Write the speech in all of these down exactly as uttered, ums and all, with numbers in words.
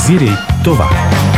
Разбирай това.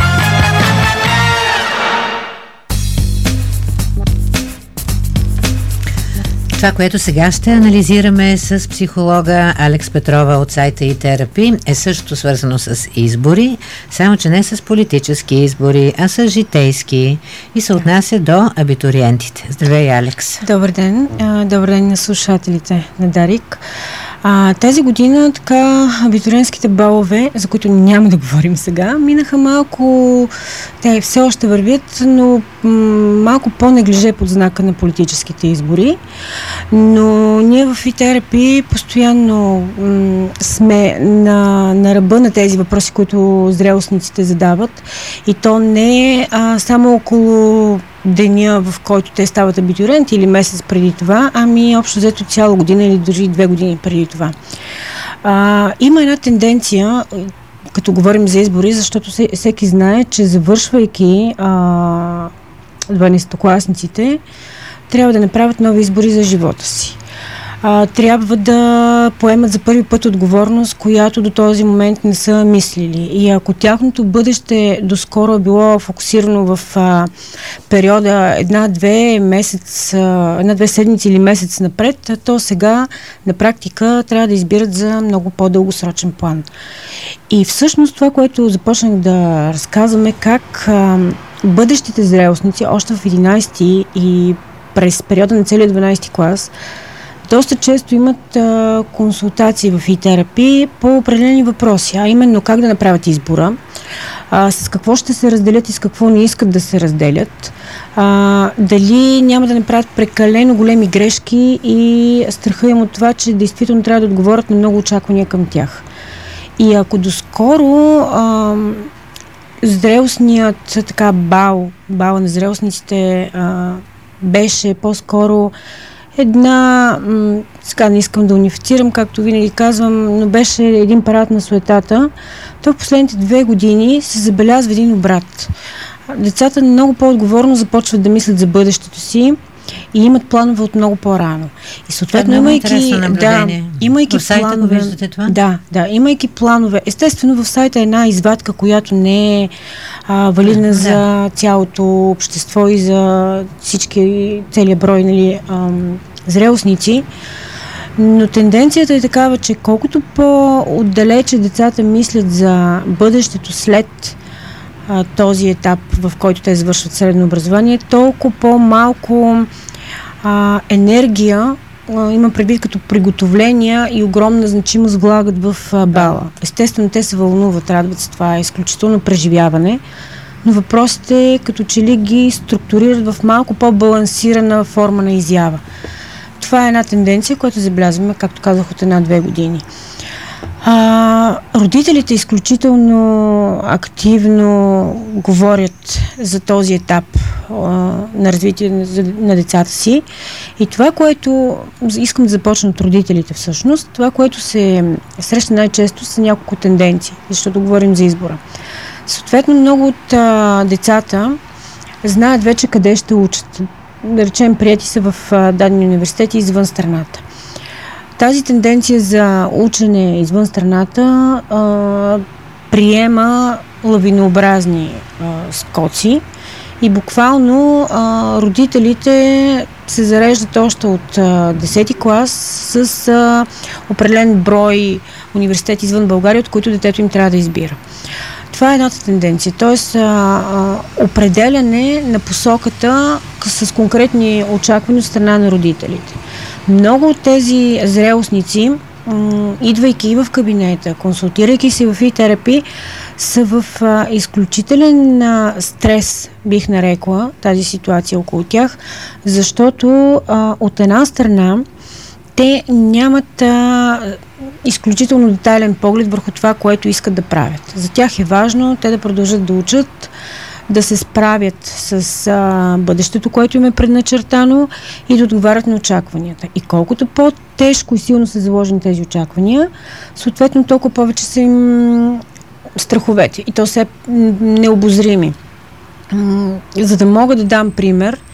Това, което сега ще анализираме с психолога Алекс Петрова от сайта eTherapy, е също свързано с избори, само че не с политически избори, а с житейски и се отнася до абитуриентите. Здравей, Алекс! Добър ден! Добър ден на слушателите на Дарик. А, тази година така абитуриентските балове, за които няма да говорим сега, минаха малко, те все още вървят, но м- малко по-неглиже под знака на политическите избори. Но ние в eTherapy постоянно м- сме на, на ръба на тези въпроси, които зрелостниците задават. И то не е а, само около деня, в който те стават абитуриенти или месец преди това, ами общо взето цяла година или дори две години преди това. А, има една тенденция, като говорим за избори, защото всеки знае, че завършвайки дванадесетокласниците, трябва да направят нови избори за живота си. А, трябва да поемат за първи път отговорност, която до този момент не са мислили. И ако тяхното бъдеще доскоро е било фокусирано в а, периода една-две месец, а, една-две седмици или месец напред, то сега на практика трябва да избират за много по-дългосрочен план. И всъщност това, което започнах да разказваме, как а, бъдещите зрелостници още в единадесети и през периода на целия дванадесети клас доста често имат а, консултации в eTherapy по определени въпроси, а именно как да направят избора, а, с какво ще се разделят и с какво не искат да се разделят, а, дали няма да направят прекалено големи грешки и страха им от това, че действително трябва да отговорят на много очаквания към тях. И ако доскоро а, зрелостният така бал, бала на зрелостниците а, беше по-скоро една, м- сега не искам да унифицирам, както винаги казвам, но беше един парад на суетата, то в последните две години се забелязва един обрат. Децата много по-отговорно започват да мислят за бъдещето си и имат планове от много по-рано. И съответно, имайки, да, имайки в сайта планове, го виждате това? Да, да, имайки планове. Естествено, в сайта е една извадка, която не е а, валидна да, за да. цялото общество и за всички, целият брой, нали, ам, зрелостници. Но тенденцията е такава, че колкото по-отдалече децата мислят за бъдещето след а, този етап, в който те завършват средно образование, толкова по-малко а, енергия а, има предвид като приготовления и огромна значимост влагат в а, бала. Естествено, те се вълнуват, радват се, това е изключително преживяване, но въпросите като че ли ги структурират в малко по-балансирана форма на изява. Това е една тенденция, която забелязваме, както казах, от една-две години. А, родителите изключително активно говорят за този етап а, на развитие на, на децата си. И това, което искам да започна от родителите всъщност, това, което се среща най-често, са няколко тенденции, защото говорим за избора. Съответно, много от а, децата знаят вече къде ще учат. Да речем, приети са в а, дадени университети извън страната. Тази тенденция за учене извън страната а, приема лавинообразни а, скоци и буквално а, родителите се зареждат още от а, десети клас с а, определен брой университети извън България, от които детето им трябва да избира. Това е едната тенденция, т.е. определяне на посоката с конкретни очаквания от страна на родителите. Много от тези зрелостници, м- идвайки в кабинета, консултирайки се в eTherapy, са в а, изключителен а, стрес, бих нарекла, тази ситуация около тях, защото а, от една страна те нямат а, изключително детайлен поглед върху това, което искат да правят. За тях е важно те да продължат да учат, да се справят с а, бъдещето, което им е предначертано и да отговарят на очакванията. И колкото по-тежко и силно са заложени тези очаквания, съответно толкова повече са им страховете. И то са необозрими. За да мога да дам пример,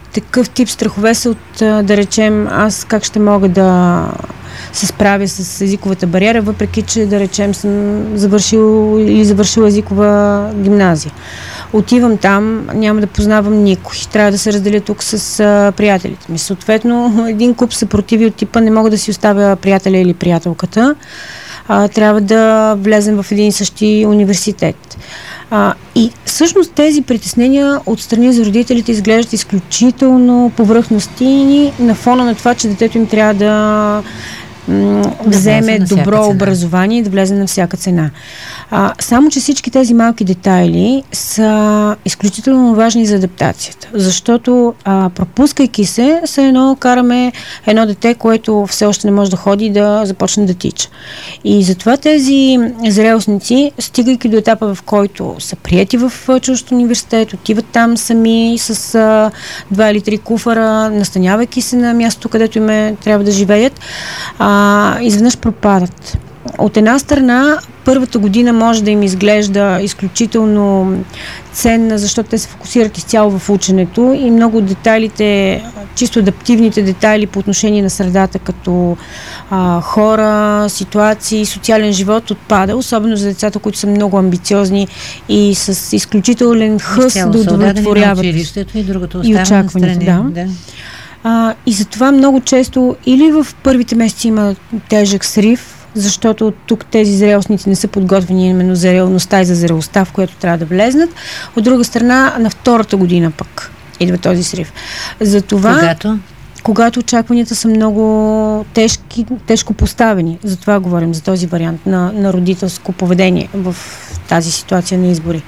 такъв тип страхове са от, да речем, аз как ще мога да се справя с езиковата бариера, въпреки че, да речем, съм завършил или завършил езикова гимназия. Отивам там, няма да познавам никой. Трябва да се разделя тук с а, приятелите ми. Съответно, един куп съпротиви от типа не мога да си оставя приятеля или приятелката. А, трябва да влезем в един и същи университет. А, и всъщност тези притеснения от страни за родителите изглеждат изключително повърхностни на фона на това, че детето им трябва да м- вземе добро образование и да влезе на всяка цена. А, само, че всички тези малки детайли са изключително важни за адаптацията, защото а, пропускайки се, се едно караме едно дете, което все още не може да ходи, да започне да тича. И затова тези зрелостници, стигайки до етапа, в който са приети в чужд университет, отиват там сами с а, два или три куфара, настанявайки се на мястото, където им е, трябва да живеят, а, изведнъж пропадат. От една страна, първата година може да им изглежда изключително ценна, защото те се фокусират изцяло в ученето и много от детайлите, чисто адаптивните детайли по отношение на средата, като а, хора, ситуации, социален живот отпада, особено за децата, които са много амбициозни и с изключителен хъс да удовлетворяват и, и очакването. Да. Да. А, и затова много често или в първите месеци има тежък срив, защото тук тези зрелостници не са подготвени именно за реалността и за зрелостта, в която трябва да влезнат. От друга страна, на втората година пък идва този срив. Затова, когато? когато очакванията са много тежки, тежко поставени, затова говорим за този вариант на, на родителско поведение в тази ситуация на избори.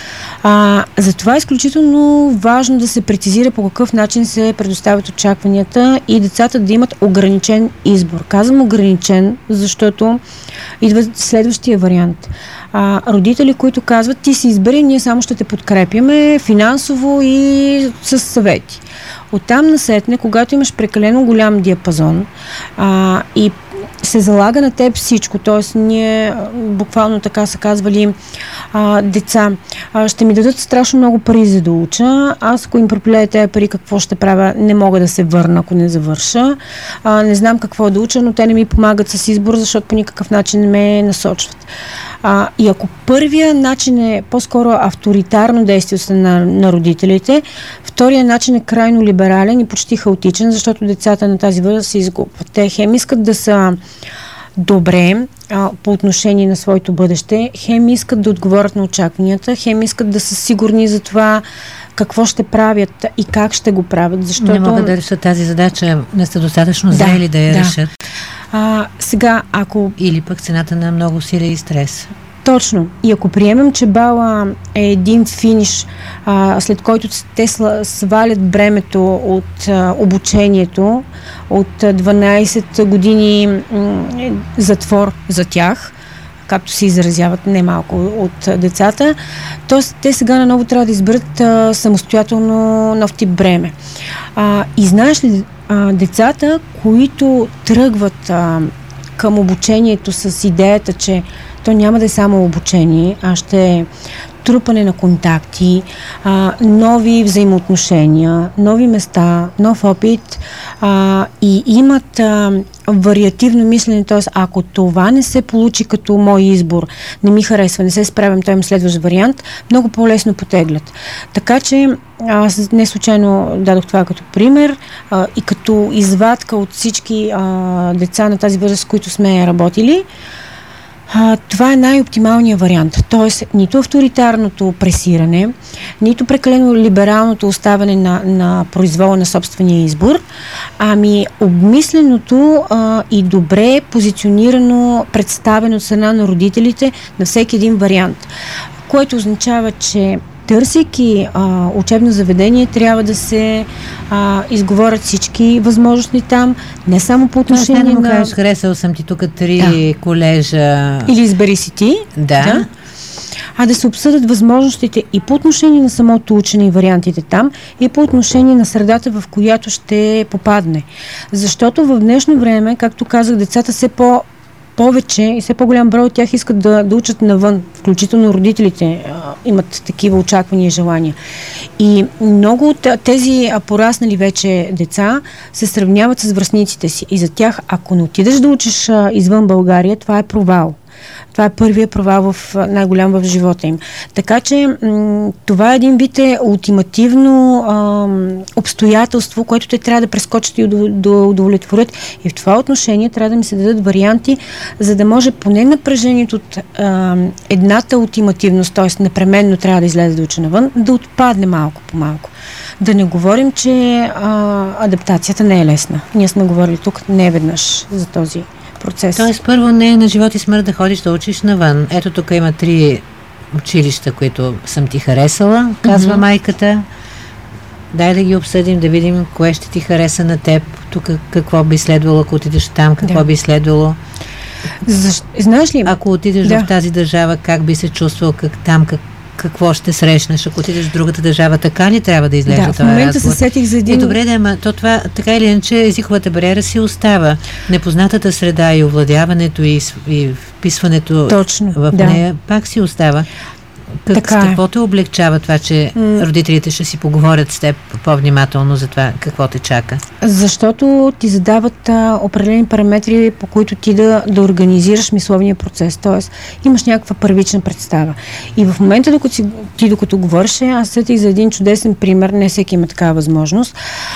А, затова е изключително важно да се прецизира по какъв начин се предоставят очакванията и децата да имат ограничен избор. Казвам ограничен, защото идва следващия вариант. А, родители, които казват, ти си избери, ние само ще те подкрепяме финансово и с съвети. Оттам насетне, когато имаш прекалено голям диапазон а, и се залага на теб всичко, т.е. ние буквално така са казвали а, деца, а, ще ми дадат страшно много пари за да уча, аз ако им пропилея тези пари, какво ще правя, не мога да се върна, ако не завърша, а, не знам какво да уча, но те не ми помагат с избор, защото по никакъв начин не ме насочват. А, и ако първия начин е по-скоро авторитарно действие на, на родителите, втория начин е крайно либерален и почти хаотичен, защото децата на тази възраст се изгубват. Те хем искат да са добре а, по отношение на своето бъдеще, хем искат да отговорят на очакванията, хем искат да са сигурни за това какво ще правят и как ще го правят, защото... Не могат да решат тази задача, не са достатъчно зрели да, да я да. решат. А, сега, ако... Или пък цената на много усилия и стрес. Точно. И ако приемем, че бала е един финиш, а, след който те свалят бремето от а, обучението, от дванайсет години м- затвор за тях, както се изразяват немалко от децата, т.е. те сега наново трябва да изберат а, самостоятелно нов тип бреме. А, и знаеш ли, а, децата, които тръгват а, към обучението с идеята, че то няма да е само обучение, а ще е трупане на контакти, а, нови взаимоотношения, нови места, нов опит а, и имат а, вариативно мислене, т.е. ако това не се получи като мой избор, не ми харесва, не се справям, той им следващ вариант, много по-лесно потеглят. Така че аз не случайно дадох това като пример а, и като извадка от всички а, деца на тази възраст, с които сме работили. А, това е най-оптималният вариант. Тоест, нито авторитарното пресиране, нито прекалено либералното оставане на, на произвола на собствения избор, ами обмисленото а, и добре позиционирано, представено от страна на родителите на всеки един вариант, което означава, че търсейки а, учебно заведение, трябва да се а, изговорят всички възможности там, не само по отношение на... на... Кажеш, харесал съм ти тук три да. колежа... Или избери си ти. Да. да. А да се обсъдят възможностите и по отношение на самото учене и вариантите там, и по отношение на средата, в която ще попадне. Защото в днешно време, както казах, децата все по повече и все по-голям брой от тях искат да, да учат навън, включително родителите а, имат такива очаквания и желания. И много от тези пораснали вече деца се сравняват с връстниците си и за тях, ако не отидеш да учиш а, извън България, това е провал. Това е първият провал в най-голям в живота им. Така че м- това е един вид е ултимативно а, обстоятелство, което те трябва да прескочат и да, да удовлетворят. И в това отношение трябва да ми се дадат варианти, за да може поне напрежението от а, едната ултимативност, т.е. непременно трябва да излезе да учи навън, да отпадне малко по малко. Да не говорим, че а, адаптацията не е лесна. Ние сме говорили тук не веднъж за този процес. Тоест, първо не е на живот и смърт да ходиш да учиш навън. Ето тук има три училища, които съм ти харесала, казва mm-hmm. майката. Дай да ги обсъдим, да видим кое ще ти хареса на теб. Тук какво би следвало, ако отидеш там, какво да. би следвало. Защ... Знаеш ли? Ако отидеш да. в тази държава, как би се чувствал, как там, как какво ще срещнеш, ако отидеш в другата държава, така ли трябва да изглежда да, това в момента разговор? се сетих за един... Е, добре, да, ама то това, така или иначе, езиковата бариера си остава. Непознатата среда и овладяването и, и вписването Точно, в да. нея пак си остава. Как, така с какво те облегчава това, че м- родителите ще си поговорят с теб по-внимателно за това, какво те чака? Защото ти задават а, определени параметри, по които ти да, да организираш мисловния процес. Тоест, имаш някаква първична представа. И в момента, докато си, ти докато говориш, аз сетих за един чудесен пример, не всеки има такава възможност,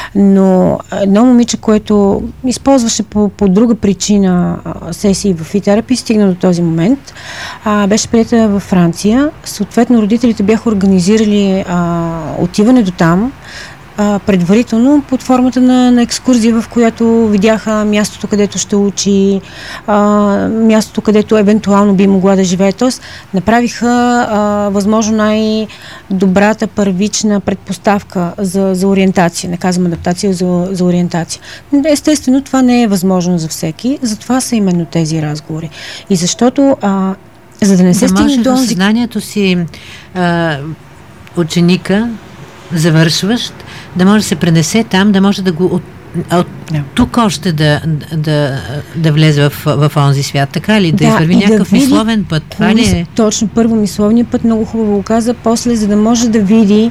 но едно момиче, което използваше по, по друга причина а, сесии в и-терапи, стигна до този момент, а, беше приета във Франция. Съответно, родителите бяха организирали а, отиване до там а, предварително под формата на, на екскурзия, в която видяха мястото, където ще учи, а, мястото, където евентуално би могла да живее. Тоест, направиха а, възможно най-добрата първична предпоставка за, за ориентация. Не казвам адаптация, за, за ориентация. Естествено, това не е възможно за всеки, затова са именно тези разговори. И защото а, за да не се да стигне до... Да можеш в съзнанието си а, ученика, завършващ, да може да се пренесе там, да може да го от, от yeah. тук още да, да, да влезе в, в онзи свят. Така ли? Да, да извърви някакъв да види, мисловен път. Това ли е? Точно, първо мисловния път, много хубаво го каза, после за да може да види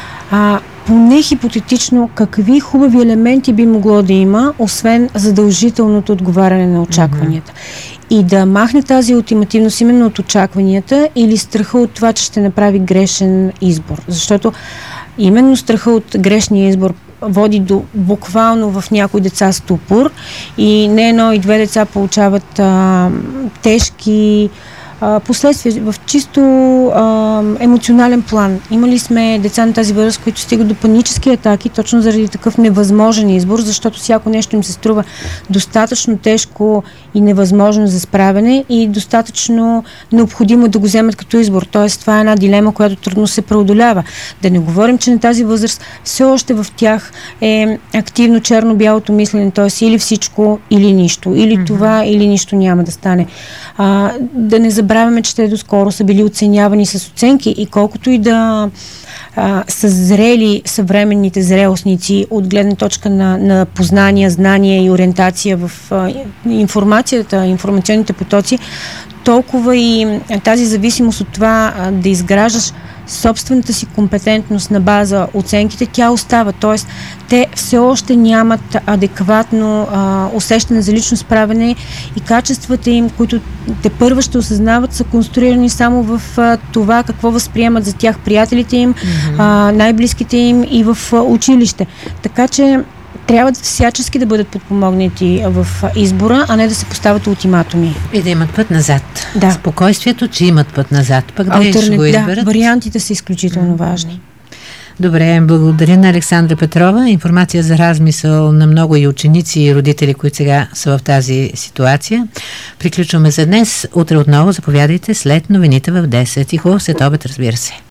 а, поне хипотетично какви хубави елементи би могло да има, освен задължителното отговаряне на очакванията. Mm-hmm. И да махне тази ултимативност именно от очакванията или страха от това, че ще направи грешен избор. Защото именно страха от грешния избор води до буквално в някои деца ступор и не едно и две деца получават а, тежки последствия в чисто а, емоционален план. Имали сме деца на тази възраст, които стигат до панически атаки, точно заради такъв невъзможен избор, защото всяко нещо им се струва достатъчно тежко и невъзможно за справяне и достатъчно необходимо да го вземат като избор. Тоест, това е една дилема, която трудно се преодолява. Да не говорим, че на тази възраст все още в тях е активно черно-бялото мислене, т.е. или всичко, или нищо. Или mm-hmm. това, или нищо няма да стане. А, да не забравяме, че те доскоро са били оценявани с оценки и колкото и да а, са зрели съвременните зрелостници от гледна точка на, на познания, знания и ориентация в а, информацията, информационните потоци, толкова и тази зависимост от това а, да изграждаш собствената си компетентност на база оценките, тя остава. Тоест, те все още нямат адекватно а, усещане за лично справяне и качествата им, които те първо ще осъзнават, са конструирани само в а, това какво възприемат за тях приятелите им, mm-hmm. а, най-близките им и в а, училище. Така че трябва да всячески да бъдат подпомогнати в избора, а не да се поставят ултиматуми. И да имат път назад. Да. Спокойствието, че имат път назад. Пък да Алтернат... ще го изберат. Да, вариантите са изключително важни. Добре, благодаря на Александра Петрова. Информация за размисъл на много и ученици и родители, които сега са в тази ситуация. Приключваме за днес. Утре отново заповядайте след новините в десет. И хубав след обед, разбира се.